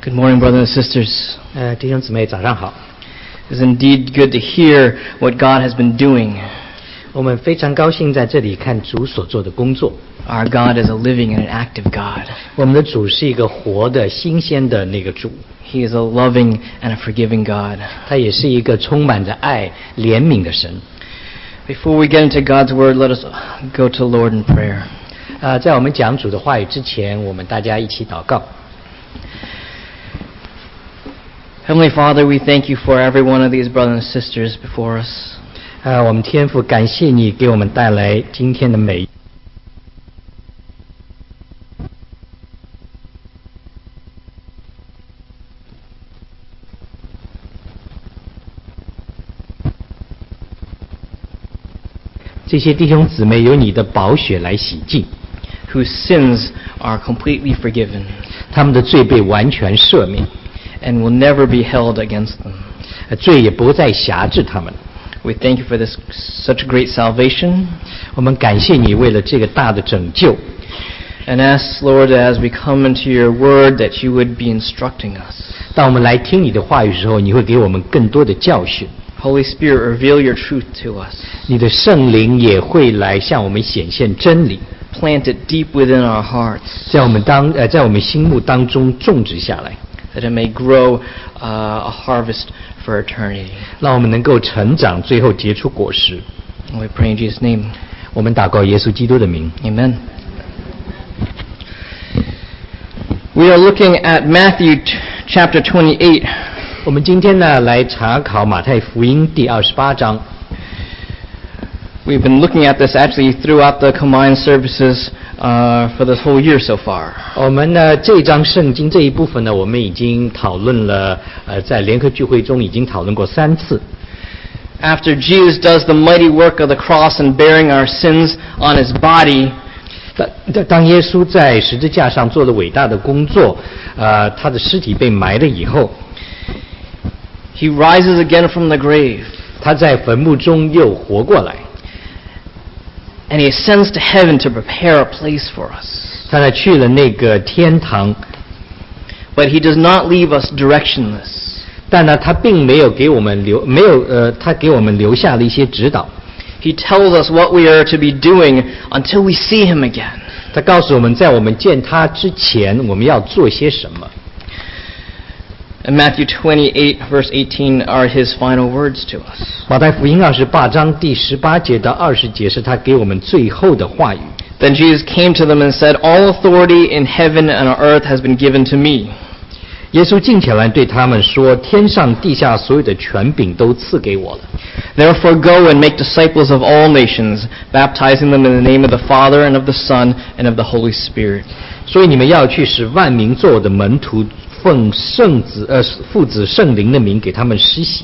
Good morning, brothers and sisters. 弟兄姊妹早上好。 It is indeed good to hear what God has been doing. 我们非常高兴在这里看主所做的工作。 Our God is a living and an active God. 我们的主是一个活的、新鲜的那个主， He is a loving and a forgiving God. 他也是一个充满着爱、怜悯的神。 Before we get into God's Word, let us go to the Lord in prayer. 在我们讲主的话语之前，我们大家一起祷告。 Heavenly Father, we thank you for every one of these brothers and sisters before us. 我们天父感谢你给我们带来今天的美。这些弟兄姊妹由你的宝血来洗净， Whose sins are completely forgiven 他们的罪被完全赦免， and will never be held against them. 罪也不再辖制他们。 We thank you for this such great salvation. 我们感谢你为了这个大的拯救， And ask, Lord, as we come into your word, that you would be instructing us. 当我们来听你的话语的时候，你会给我们更多的教训， Holy Spirit, reveal your truth to us. 你的圣灵也会来向我们显现真理， Plant it deep within our hearts, 在我们心目当中种植下来， that it may grow a harvest for eternity. 让我们能够成长，最后结出果实。 And we pray in Jesus' name. 我们祷告耶稣基督的名。 Amen. We are looking at Matthew chapter 28. 我们今天呢来查考马太福音第28章。 We've been looking at this actually throughout the combined services for this whole year so far. 我们呢这一章圣经这一部分呢，我们已经讨论了，在联合聚会中已经讨论过3次。 After Jesus does the mighty work of the cross and bearing our sins on his body, 当耶稣在十字架上做了伟大的工作，他的尸体被埋了以后， he rises again from the grave, 他在坟墓中又活过来， and he ascends to heaven to prepare a place for us. 他呢去了那个天堂， But he does not leave us directionless. 但呢他并没有给我们他给我们留下了一些指导。 He tells us what we are to be doing until we see him again. 他告诉我们，在我们见他之前，我们要做些什么。 And Matthew 28 verse 18 are his final words to us. 马太福音28章第18节到20节是他给我们最后的话语。 Then Jesus came to them and said, All authority in heaven and on earth has been given to me. 耶稣近前来对他们说：“天上地下所有的权柄都赐给我了。 Therefore go and make disciples of all nations, baptizing them in the name of the Father and of the Son and of the Holy Spirit. 所以你们要去使万民做我的门徒，奉父子圣灵的名给他们施洗，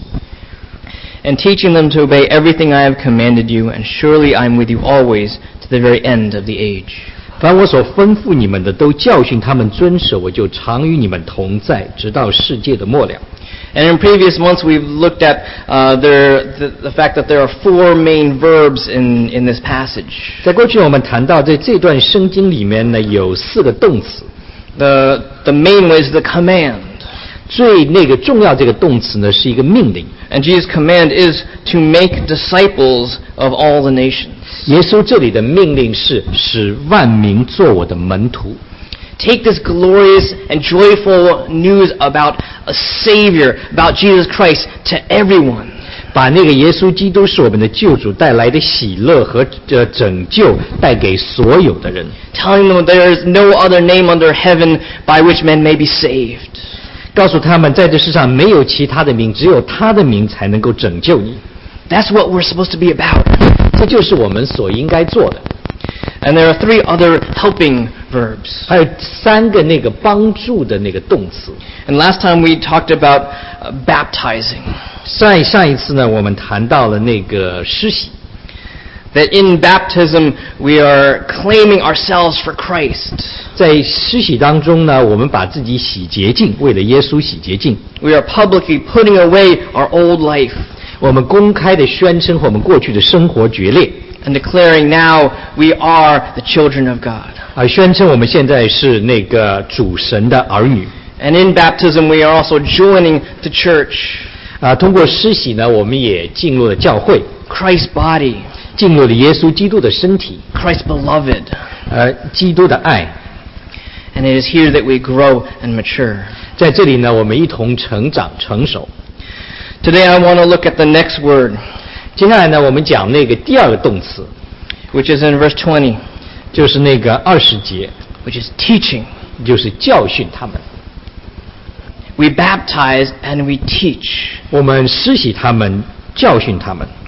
And teaching them to obey everything I have commanded you, and surely I am with you always to the very end of the age. 凡我所吩咐你们的，都教训他们遵守，我就常与你们同在，直到世界的末了。” And in previous months we've looked at the fact that there are 4 main verbs in this passage. 在过去我们谈到，在这段圣经里面呢，有4个动词。 The main one is the command. 最那个重要这个动词呢，是一个命令。 And Jesus' command is to make disciples of all the nations. 耶稣这里的命令是使万民做我的门徒。 Take this glorious and joyful news about a Savior, about Jesus Christ, to everyone. 把那个耶稣基督是我们的救主带来的喜乐和拯救带给所有的人， Telling them there is no other name under heaven by which men may be saved. 告诉他们在这世上没有其他的名，只有他的名才能够拯救你。 That's what we're supposed to be about. 这就是我们所应该做的。 And there are 3 other helping verbs. 还有3个那个帮助的那个动词。 And last time we talked about baptizing. 上一次呢，我们谈到了那个施洗。 That in baptism we are claiming ourselves for Christ. 在施洗当中呢，我们把自己洗洁净，为了耶稣洗洁净。 We are publicly putting away our old life. 我们公开的宣称我们过去的生活决裂。 And declaring now we are the children of God. 宣称我们现在是那个主神的儿女。 And in baptism, we are also joining the church, 通过施洗呢，我们也进入了教会， Christ's body, 进入了耶稣基督的身体， Christ's beloved. 基督的爱。 And it is here that we grow and mature. 在这里呢，我们一同成长成熟。 Today I want to look at the next word, 接下来呢，我们讲那个第二个动词， which is in verse 20, 就是那个20节， which is teaching. 就是教训他们。 We baptize and we teach. 我们施洗他们，教训他们。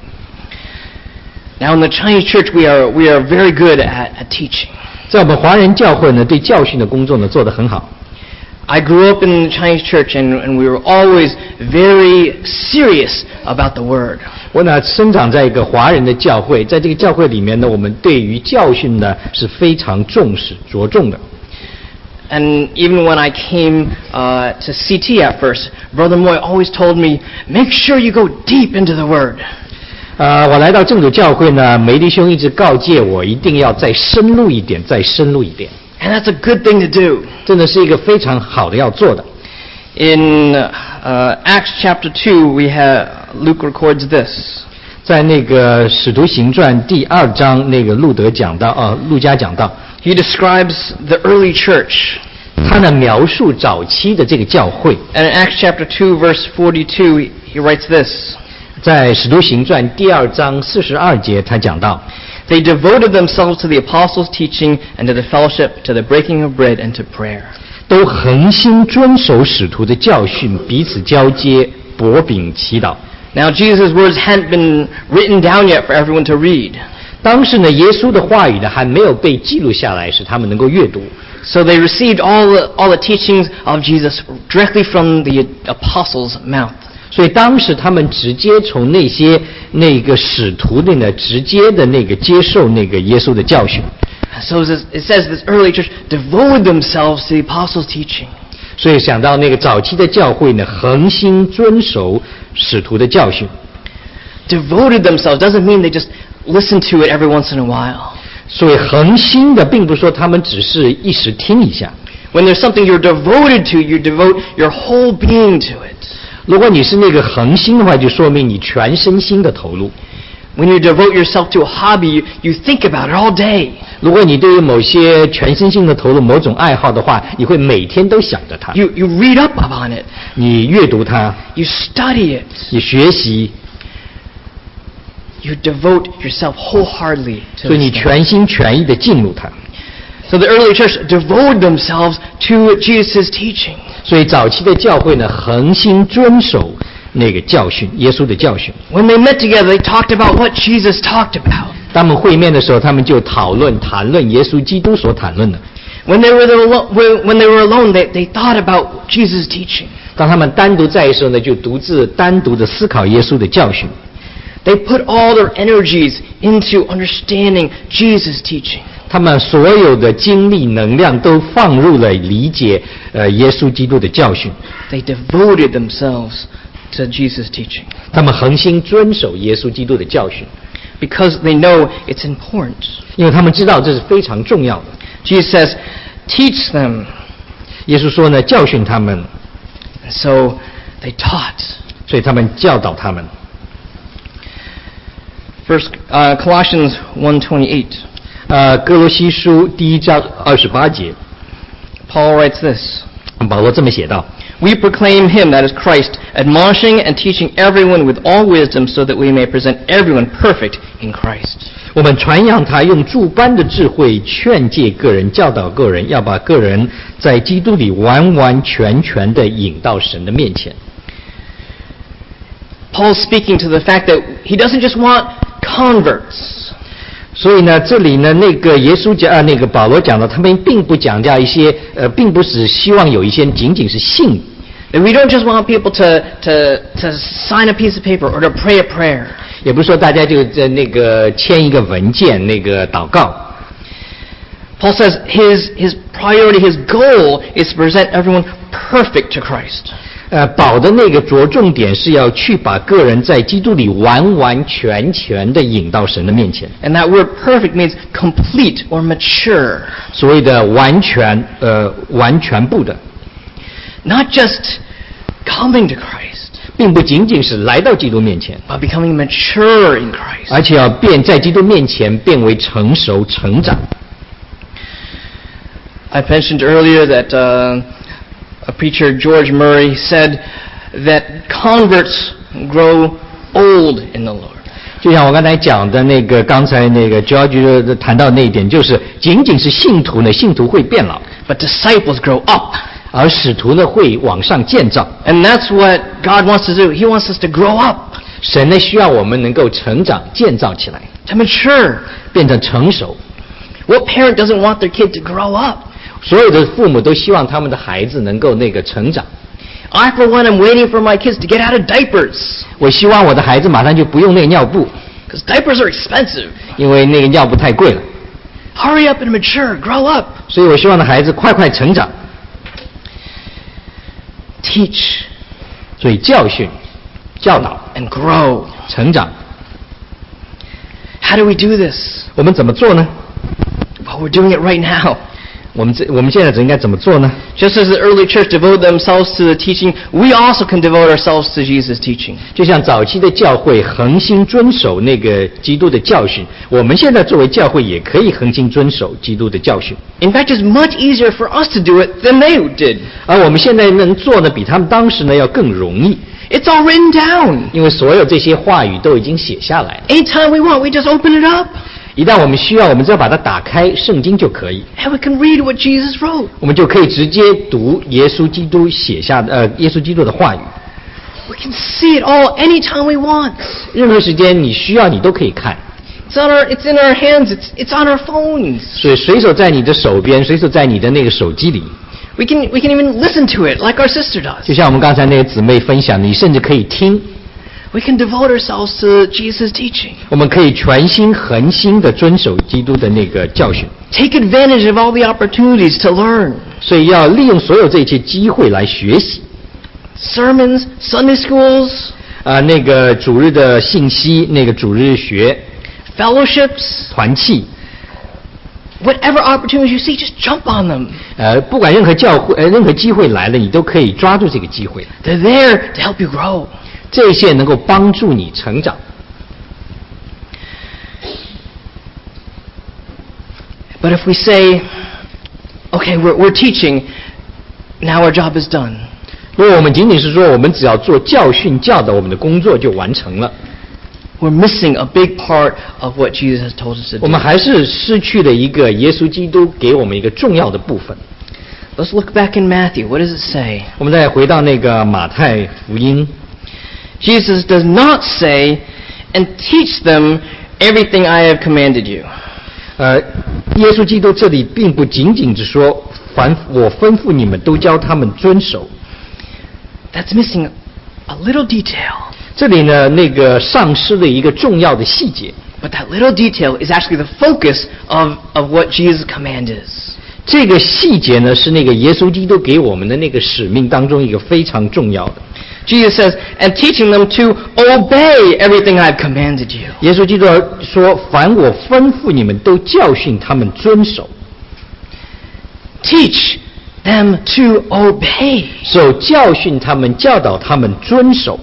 Now in the Chinese church, we are very good at teaching. 在我们华人教会呢，对教训的工作呢做得很好。 I grew up in the Chinese church, and we were always very serious about the word. 我呢生长在一个华人的教会，在这个教会里面呢，我们对于教训呢是非常重视、着重的。 And even when I came to CT at first, Brother Moy always told me, make sure you go deep into the word. 我来到正主教会呢，梅弟兄一直告诫我，一定要再深入一点，再深入一点。 And that's a good thing to do. 真的是一个非常好的要做的。 In Acts chapter 2, Luke records this. 在那个使徒行传第2章，那个路加讲到， He describes the early church. 他呢描述早期的这个教会。 And in Acts chapter 2, verse 42, he writes this. 在使徒行传第2章42节，他讲到， They devoted themselves to the apostles' teaching and to the fellowship, to the breaking of bread and to prayer. 都恒心遵守使徒的教训，彼此交接，擘饼祈祷。 Now Jesus' words hadn't been written down yet for everyone to read. 当时呢，耶稣的话语呢还没有被记录下来，使他们能够阅读。 So they received all the teachings of Jesus directly from the apostles' mouth. 所以当时他们直接从那个使徒的呢，直接的那个接受那个耶稣的教训。 So it says this early church devoted themselves to the apostles' teaching. 所以想到那个早期的教会呢，恒心遵守使徒的教训。 Devoted themselves doesn't mean they just listen to it every once in a while. 所以恒心的，并不是说他们只是一时听一下。 When there's something you're devoted to, you devote your whole being to it. 如果你是那个恒心的话，就说明你全身心的投入。 When you devote yourself to a hobby, you think about it all day. 如果你对于某些全身心的投入某种爱好的话，你会每天都想着它。 You read up on it. 你阅读它， You study it. 你学习， You devote yourself wholeheartedly to 所以你 this thing. 全心全意的进入它。 So the early church devoted themselves to Jesus' teaching. 所以早期的教会呢，恒心遵守那个教训，耶稣的教训。 When they met together, they talked about what Jesus talked about. 他们会面的时候，他们就谈论耶稣基督所谈论的。 When they were alone, they thought about Jesus' teaching. 当他们单独在的时候呢，就单独的思考耶稣的教训。 They put all their energies into understanding Jesus' teaching. 他们所有的精力能量都放入了理解耶稣基督的教训。 They devoted themselves to Jesus' teaching 他们恒心遵守耶稣基督的教训， because they know it's important. 因为他们知道这是非常重要的。 Jesus says, teach them. 耶稣说呢，教训他们， And so they taught. 所以他们教导他们。 First, Colossians 1:28. 哥罗西书第1章28节， Paul writes this. 保罗这么写道： We proclaim him, that is Christ, admonishing and teaching everyone with all wisdom, so that we may present everyone perfect in Christ. 我们传扬他，用诸般的智慧劝诫个人，教导个人，要把个人在基督里完完全全的引到神的面前。 Paul's speaking to the fact that he doesn't just want converts. 所以呢，这里呢，那个保罗讲到，他们并不讲到一些并不是希望有一些仅仅是信。 That we don't just want people to sign a piece of paper or to pray a prayer. 也不是说大家就在那个签一个文件，那个祷告。 Paul says his priority, his goal is to present everyone perfect to Christ. 保的那个着重点是要去把个人在基督里完完全全的引到神的面前。 And that word perfect means complete or mature. 所谓的完全部的。 not just coming to Christ, 并不仅仅是来到基督面前， but becoming mature in Christ. 而且要在基督面前变为成熟成长。 I mentioned earlier that a preacher, George Murray, said that converts grow old in the Lord. 就像我刚才讲的刚才George 谈到那一点，就是仅仅是信徒呢，信徒会变老， But disciples grow up. 而使徒呢会往上建造。 And that's what God wants to do. He wants us to grow up, 神呢需要我们能够成长建造起来， to mature. 变成成熟。 What parent doesn't want their kid to grow up? 所有的父母都希望他们的孩子能够成长。 I, for one, am waiting for my kids to get out of diapers, 我希望我的孩子马上就不用尿布， because diapers are expensive. 因为尿布太贵了。 Hurry up and mature, grow up. 所以我希望的孩子快快成长。 Teach 所以教训、教导、 and grow. 成长， How do we do this? 我们怎么做呢？ Well, we're doing it right now. 我们现在应该怎么做呢？ Just as the early church devoted themselves to the teaching, we also can devote ourselves to Jesus' teaching. 就像早期的教会恒心遵守基督的教训，我们现在作为教会也可以恒心遵守基督的教训。 In fact, it's much easier for us to do it than they did. 而我们现在能做的比他们当时要更容易， It's all written down. 因为所有这些话语都已经写下来了。 Anytime we want, we just open it up, 一旦我们需要，我们只要把它打开，圣经就可以， and we can read what Jesus wrote. 我们就可以直接读耶稣基督写下的耶稣基督的话语。 We can see it all anytime we want. 任何时间你需要，你都可以看。 It's in our hands. It's on our phones. 所以随手在你的手边，随手在你的手机里。 We can even listen to it like our sister does. 就像我们刚才姊妹分享的，你甚至可以听。 We can devote ourselves to Jesus' teaching. 我们可以全心恒心的遵守基督的教训。 Take advantage of all the opportunities to learn. 所以要利用所有这些机会来学习。 Sermons, Sunday schools, 主日的信息，主日学， fellowships, 团契。 whatever opportunities you see, just jump on them. 不管任何任何机会来了，你都可以抓住这个机会。 They're there to help you grow. 这些能够帮助你成长。 But if we say, okay, we're teaching, now our job is done. 如果我们仅仅是说我们只要做教训教导，我们的工作就完成了， We're missing a big part of what Jesus has told us to do. 我们还是失去了一个耶稣基督给我们一个重要的部分。 Let's look back in Matthew. What does it say? 我们再回到马太福音。 Jesus does not say, and teach them everything I have commanded you. 耶稣基督这里并不仅仅只说，凡我吩咐你们都教他们遵守。 That's missing a little detail. 这里呢，丧失了一个重要的细节。 But that little detail is actually the focus of what Jesus' command is. 这个细节呢，是耶稣基督给我们的使命当中一个非常重要的。 Jesus says, and teaching them to obey everything I've commanded you. 耶稣基督说，凡我吩咐你们都教训他们遵守。 Teach them to obey. 教训他们，教导他们遵守。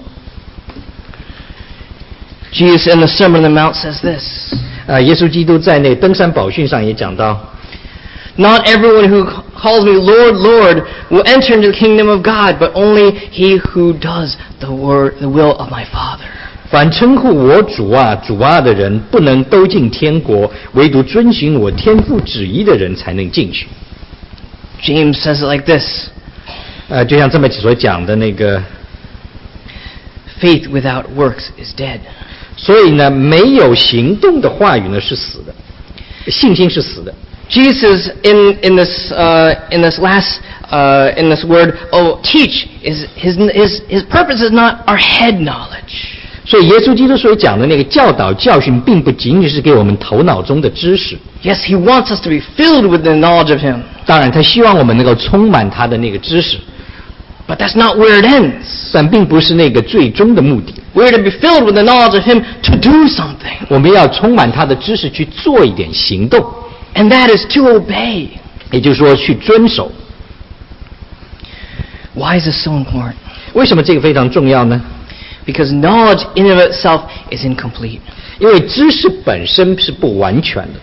Jesus in the Sermon on the Mount says this. 耶稣基督在登山宝训上也讲到。 Not everyone who calls me Lord, Lord will enter into the kingdom of God, but only he who does the will of my Father. 凡称呼我主啊主啊的人，不能都进天国，唯独遵循我天父旨意的人才能进去。 James says it like this. 就像这么所讲的 Faith without works is dead. 所以呢，没有行动的话语呢是死的，信心是死的。 Jesus in this word, teach is his purpose is not our head knowledge. 所以耶稣基督所讲的教导教训，并不仅仅是给我们头脑中的知识。 Yes, he wants us to be filled with the knowledge of him. 当然，他希望我们能够充满他的知识。 But that's not where it ends. 但并不是最终的目的。 We're to be filled with the knowledge of him to do something. 我们要充满他的知识去做一点行动。 And that is to obey. 也就是说，去遵守。 Why is this so important? 为什么这个非常重要呢？ Because knowledge in and of itself is incomplete. 因为知识本身是不完全的。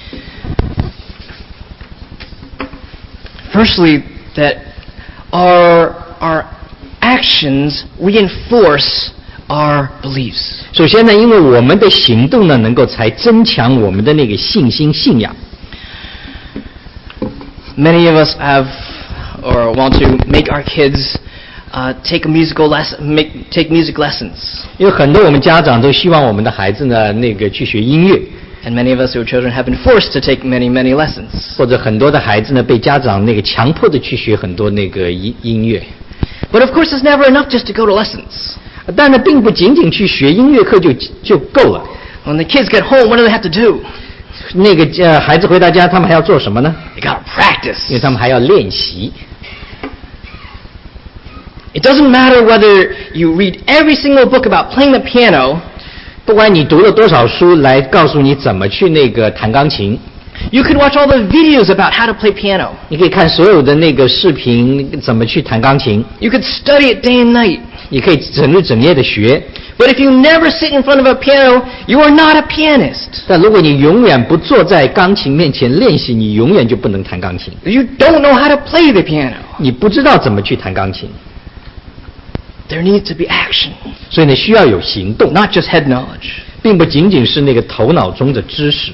Firstly, that our actions reinforce our beliefs. 首先呢，因为我们的行动呢，能够才增强我们的那个信心、信仰。 Many of us have or want to make our kids take music lessons. 因为很多我们家长都希望我们的孩子呢，去学音乐。 And many of us who are children have been forced to take many lessons. 或者很多的孩子呢，被家长强迫的去学很多音乐。 But of course, it's never enough just to go to lessons. 但呢，并不仅仅去学音乐课就够了。 When the kids get home, what do they have to do? 孩子回到家，他们还要做什么呢？ They gotta practice. 因为他们还要练习。 It doesn't matter whether you read every single book about playing the piano. 不管你读了多少书来告诉你怎么去弹钢琴。 You could watch all the videos about how to play piano. 你可以看所有的视频怎么去弹钢琴。 You could study it day and night. 你可以整日整夜的学。 But if you never sit in front of a piano, you are not a pianist. 但如果你永远不坐在钢琴面前练习，你永远就不能弹钢琴。 You don't know how to play the piano. 你不知道怎么去弹钢琴。 There needs to be action. 所以呢，需要有行动， not just head knowledge. 并不仅仅是头脑中的知识。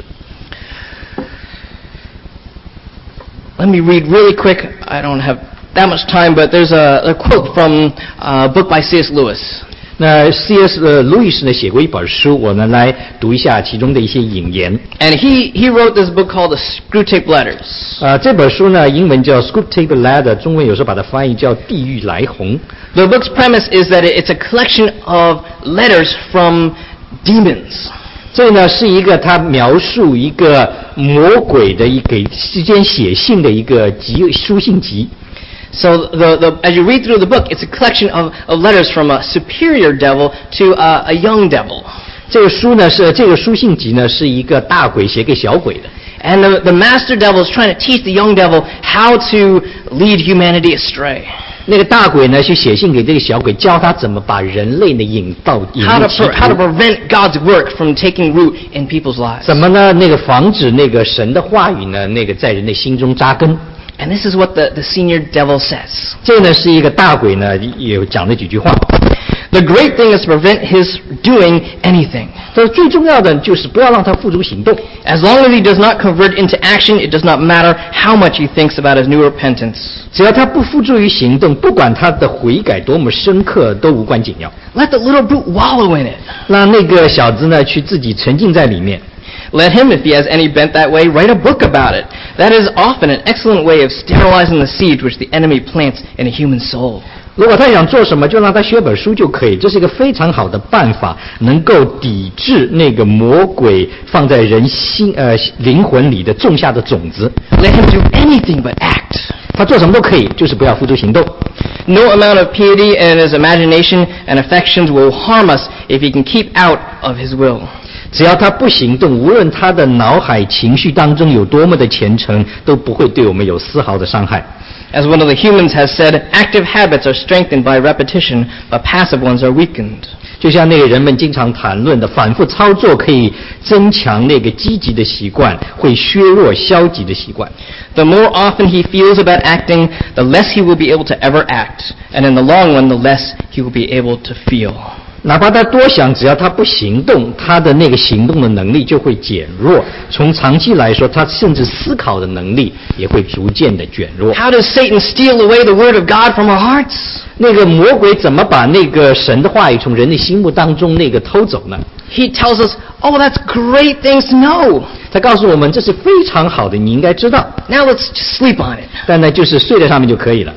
Let me read really quick. I don't have that much time, but there's a quote from a book by C.S. Lewis. 那 C.S. 路易斯呢写过一本书，我呢来读一下其中的一些引言。 And he wrote this book called The Screwtape Letters. 这本书呢，英文叫 Screwtape Letter， 中文有时候把它翻译叫地狱来鸿。 The book's premise is that it's a collection of letters from demons. 这呢是一个他描述一个魔鬼的给世间写信的一个书信集。 So as you read through the book, it's a collection of letters from a superior devil to a young devil. 这个书信集呢是一个大鬼写给小鬼的。 And the master devil is trying to teach the young devil how to lead humanity astray. 那个大鬼呢去写信给这个小鬼，教他怎么把人类呢引入歧途。 How to prevent God's work from taking root in people's lives. 怎么呢？防止神的话语呢在人的心中扎根。 And this is what the senior devil says. 这呢是一个大鬼呢也讲了几句话。 The great thing is to prevent his doing anything. 最重要的就是不要让他付诸行动。 As long as he does not convert into action, it does not matter how much he thinks about his new repentance. 只要他不付诸于行动，不管他的悔改多么深刻，都无关紧要。 Let the little brute wallow in it. 让那个小子呢去自己沉浸在里面。 Let him, if he has any bent that way, write a book about it. That is often an excellent way of sterilizing the seed which the enemy plants in a human soul. 如果他想做什么，就让他写本书就可以，这是一个非常好的办法，能够抵制那个魔鬼放在人灵魂里的种下的种子。 Let him do anything but act. 他做什么都可以，就是不要付诸行动。 No amount of piety and his imagination and affections will harm us if he can keep out of his will. 只要他不行动，无论他的脑海情绪当中有多么的虔诚，都不会对我们有丝毫的伤害。 As one of the humans has said, active habits are strengthened by repetition, but passive ones are weakened. 就像那个人们经常谈论的，反复操作可以增强那个积极的习惯，会削弱消极的习惯。 The more often he feels about acting, the less he will be able to ever act, and in the long run, the less he will be able to feel. 哪怕他多想，只要他不行动，他的那个行动的能力就会减弱。从长期来说，他甚至思考的能力也会逐渐的减弱。 How does Satan steal away the word of God from our hearts? 那个魔鬼怎么把那个神的话语从人的心目当中偷走呢？ He tells us, oh, that's great things to know. 他告诉我们这是非常好的，你应该知道。 Now let's just sleep on it. 但呢，就是睡在上面就可以了。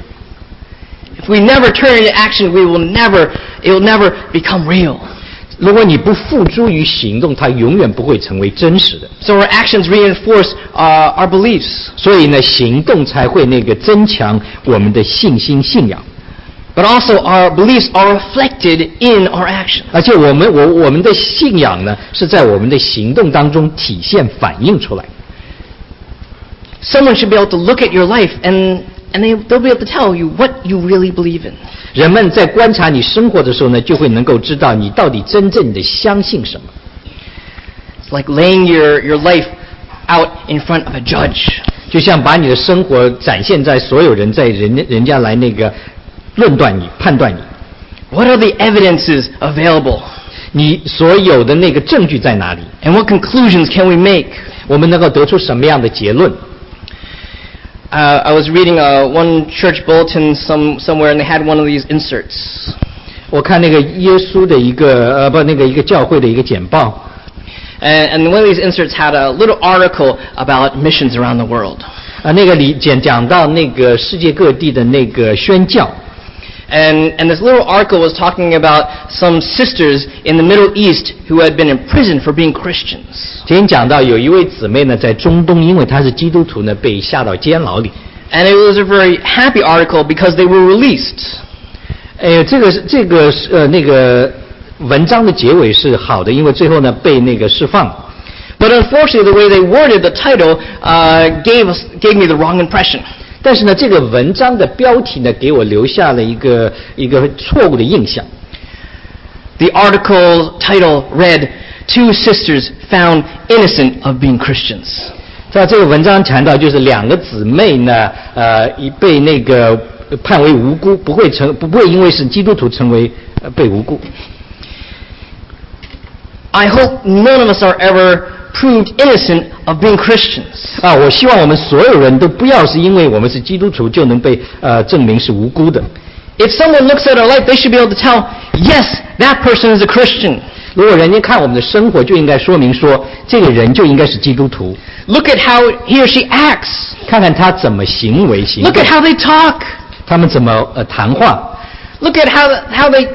If we never turn into action, it will never become real. 如果你不付诸于行动，它永远不会成为真实的。 So our actions reinforce our beliefs. 所以呢，行动才会增强我们的信心信仰。 But also our beliefs are reflected in our actions. 而且我们的信仰呢，是在我们的行动当中体现反映出来。 Someone should be able to look at your life and and they'll be able to tell you what you really believe in. 人们在观察你生活的时候呢，就会能够知道你到底真正的相信什么。 It's like laying your life out in front of a judge. 就像把你的生活展现在所有人在人家来那个论断你、判断你。 What are the evidences available? 你所有的那个证据在哪里？ And what conclusions can we make? 我们能够得出什么样的结论？ I was reading one church bulletin somewhere, and they had one of these inserts. 我看那个耶稣的一个一个教会的一个简报。 And one of these inserts had a little article about missions around the world. 那个里讲到那个世界各地的那个宣教。 And this little article was talking about some sisters in the Middle East who had been imprisoned for being Christians. 今天讲到有一位姊妹呢，在中东，因为她是基督徒呢，被下到监牢里。 And it was a very happy article because they were released. 这个那个文章的结尾是好的，因为最后呢被那个释放。 But unfortunately, the way they worded the title gave me the wrong impression. 但是呢，这个文章的标题呢，给我留下了一个错误的印象。 The article title read, "Two sisters found innocent of being Christians." 在这个文章谈到，就是两个姊妹呢，被那个判为无辜，不会因为是基督徒成为被无辜。 I hope none of us are ever proved innocent of being Christians. 我希望我们所有人都不要是因为我们是基督徒就能被证明是无辜的。 If someone looks at our life, they should be able to tell, yes, that person is a Christian. 如果人家看我们的生活，就应该说明说，这个人就应该是基督徒。 Look at how he or she acts. 看看他怎么行为行动。 Look at how they talk. 他们怎么谈话。 Look at how they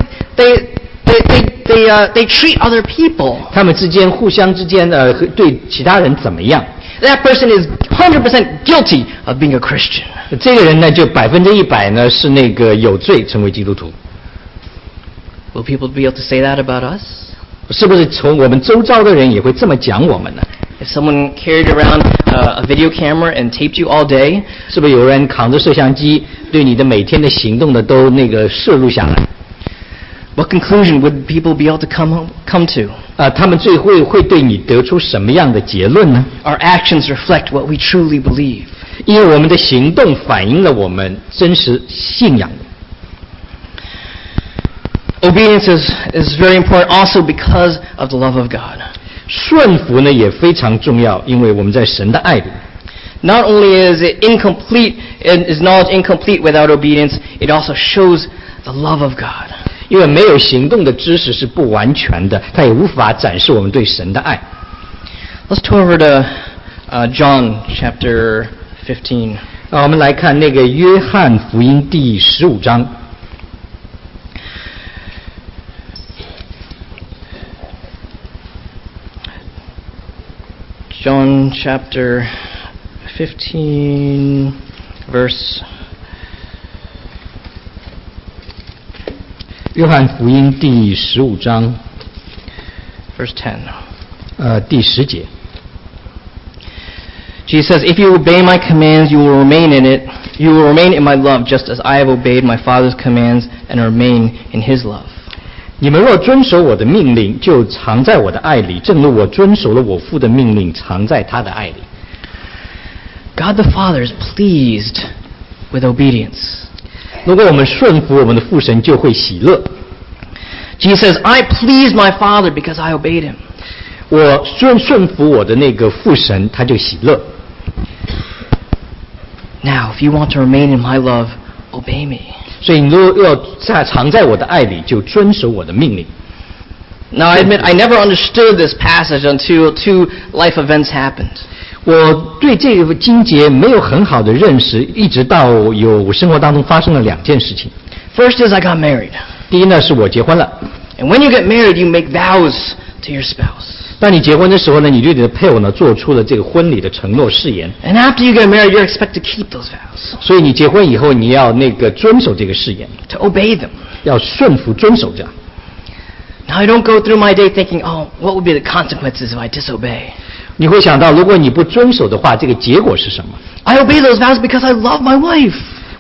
treat other people. 他们互相之间对其他人怎么样？ That person is 100% guilty of being a Christian. 这个人呢，就100%呢是那个有罪，成为基督徒。 Will people be able to say that about us? 是不是从我们周遭的人也会这么讲我们呢？ If someone carried around a video camera and taped you all day, 是不是有人扛着摄像机，对你的每天的行动的都那个摄录下来？ What conclusion would people be able to come to? 他们最会对你得出什么样的结论呢？ Our actions reflect what we truly believe. 因为我们的行动反映了我们真实信仰。 Obedience is very important also because of the love of God. 顺服呢也非常重要，因为我们在神的爱里。 Not only is knowledge incomplete without obedience, it also shows the love of God. 因为没有行动的知识是不完全的，它也无法展示我们对神的爱。 Let's turn over to John chapter 15. 我们来看那个约翰福音第15章。 John chapter 15, verse. 约翰福音第15章 verse 10. 第10节。 Jesus says, "If you obey my commands, you will remain in it. You will remain in my love, just as I have obeyed my Father's commands and remain in his love." 你们若遵守我的命令，就藏在我的爱里，正如我遵守了我父的命令，藏在他的爱里。 God the Father is pleased with obedience. 如果我们顺服我们的父神，就会喜乐。 Jesus says, "I pleased my Father because I obeyed him." 我顺服我的那个父神，他就喜乐。 Now, if you want to remain in my love, obey me. 所以你如果要藏在我的爱里，就遵守我的命令。 Now, I admit I never understood this passage until two life events happened. 我对这个经节没有很好的认识，一直到我生活当中发生了2件事情。 First is I got married. 第一呢，是我结婚了。 And when you get married, you make vows to your spouse. 当你结婚的时候呢，你对你的配偶呢做出了这个婚礼的承诺誓言。 And after you get married, you're expected to keep those vows. 所以你结婚以后，你要那个遵守这个誓言， To obey them. 要顺服遵守这样。 Now, I don't go through my day thinking, oh, what would be the consequences if I disobey? 你会想到，如果你不遵守的话，这个结果是什么？ I obey those vows because I love my wife.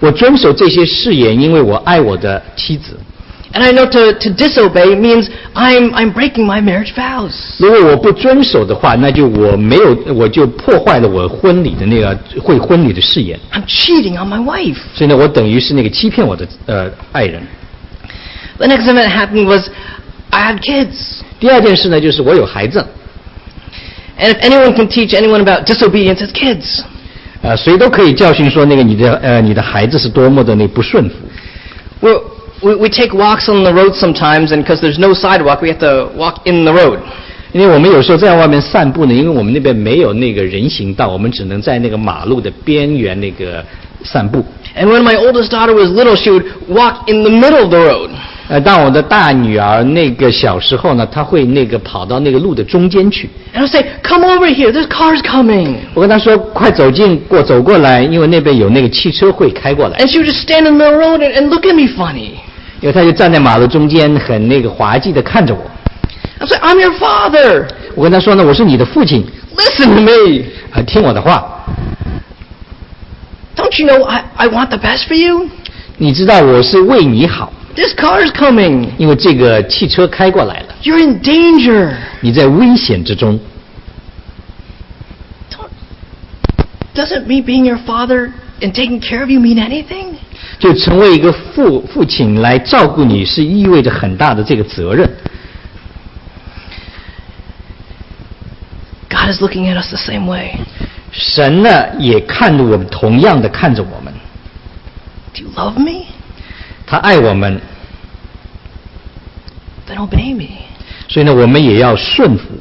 我遵守这些誓言，因为我爱我的妻子。 And I know to disobey means I'm breaking my marriage vows. 如果我不遵守的话，那就我就破坏了我婚礼的那个婚礼的誓言。 I'm cheating on my wife. 所以呢，我等于是那个欺骗我的爱人。 The next event happened was I had kids. 第二件事呢，就是我有孩子。 And if anyone can teach anyone about disobedience, it's kids. 谁都可以教训说那个你的孩子是多么的那不顺服。 We take walks on the road sometimes, and because there's no sidewalk, we have to walk in the road. 因为我们有时候在外面散步呢，因为我们那边没有那个人行道，我们只能在那个马路的边缘那个散步。 And when my oldest daughter was little, she would walk in the middle of the road. 当我的大女儿那个小时候呢，她会那个跑到那个路的中间去。 And I'd say, "Come over here, there's cars coming." 我跟她说，快走过来，因为那边有那个汽车会开过来。 And she would just stand in the road and look at me funny. 因为她就站在马路中间，很那个滑稽的看着我。 I'm saying, "I'm your father." 我跟她说呢，我是你的父亲。 Listen to me. 听我的话。 Don't you know I want the best for you? 你知道我是为你好。 This car is coming. 因为这个汽车开过来了。 You're in danger. 你在危险之中。 Doesn't me being your father and taking care of you mean anything? 就成为一个父亲来照顾你，是意味着很大的这个责任。 God is looking at us the same way. 神呢也看着我们，同样的看着我们。 Do you love me? 他爱我们。 Then obey me. 所以呢，我们也要顺服。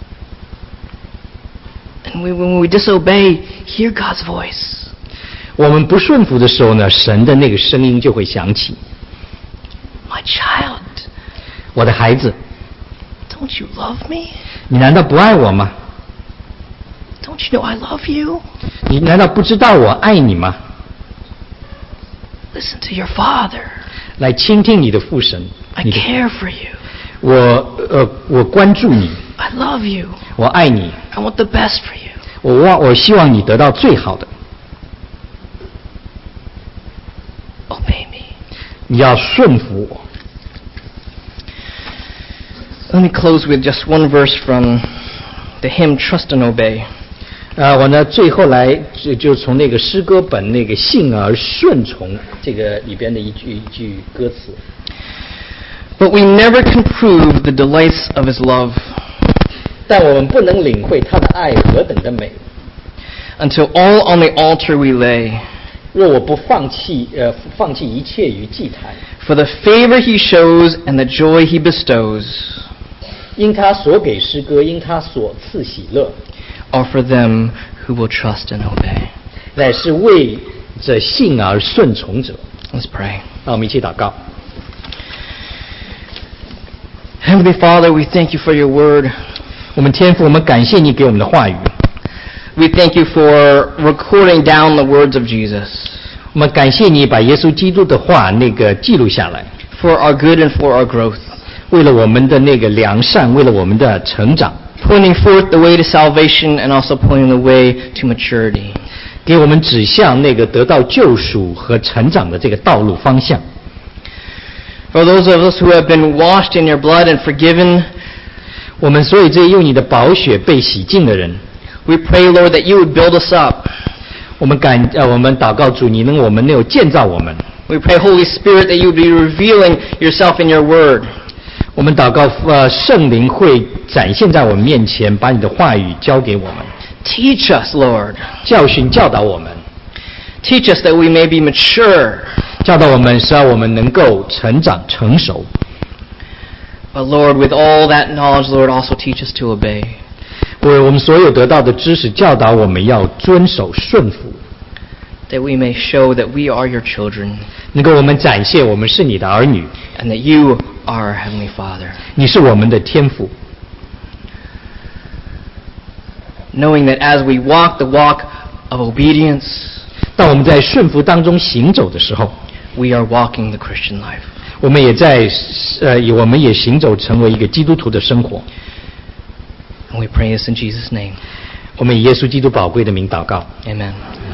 And when we disobey, hear God's voice. 我们不顺服的时候呢，神的那个声音就会响起。 My child. 我的孩子。 Don't you love me? 你难道不爱我吗？ Don't you know I love you? 你难道不知道我爱你吗？ Listen to your father. 来倾听你的父神。 I care for you. 我关注你。 I love you. 我爱你。 I want the best for you. 我希望你得到最好的。 Obey me. 你要顺服我。 Let me close with just one verse from the hymn Trust and Obey. 我呢最后来就从那个诗歌本那个信而顺从这个里边的一句歌词。 But we never can prove the delights of His love. 但我们不能领会他的爱何等的美。 Until all on the altar we lay. 若我不放弃一切于祭坛。 For the favor He shows and the joy He bestows. 因他所给诗歌，因他所赐喜乐。 Are for them who will trust and obey. 乃是为着信而顺从者。 Let's pray. 让我们一起祷告。 Heavenly Father, we thank you for your word. 我们天父，我们感谢你给我们的话语。 We thank you for recording down the words of Jesus. 我们感谢你把耶稣基督的话那个记录下来。 For our good and for our growth. 为了我们的那个良善，为了我们的成长。 Pointing forth the way to salvation and also pointing the way to maturity. 给我们指向那个得到救赎和成长的这个道路方向。 For those of us who have been washed in your blood and forgiven, 我们所以这用你的宝血被洗净的人 we pray, Lord, that you would build us up. 我们祷告主，你能我们有建造我们。 We pray, Holy Spirit, that you would be revealing yourself in your word. 我们祷告圣灵会展现在我们面前，把你的话语交给我们。 Teach us, Lord. 教导我们。 Teach us that we may be mature. 教导我们，使我们能够成长成熟。 But Lord, with all that knowledge, Lord, also teach us to obey. 为我们所有得到的知识，教导我们要遵守顺服。 That we may show that we are your children. 能够我们展现我们是你的儿女。 And that you are our Heavenly Father. 你是我们的天父。 Knowing that as we walk the walk of obedience, 当我们在顺服当中行走的时候 we are walking the Christian life. 我们也行走成为一个基督徒的生活。 And we pray this in Jesus' name. 我们以耶稣基督宝贵的名祷告。 Amen.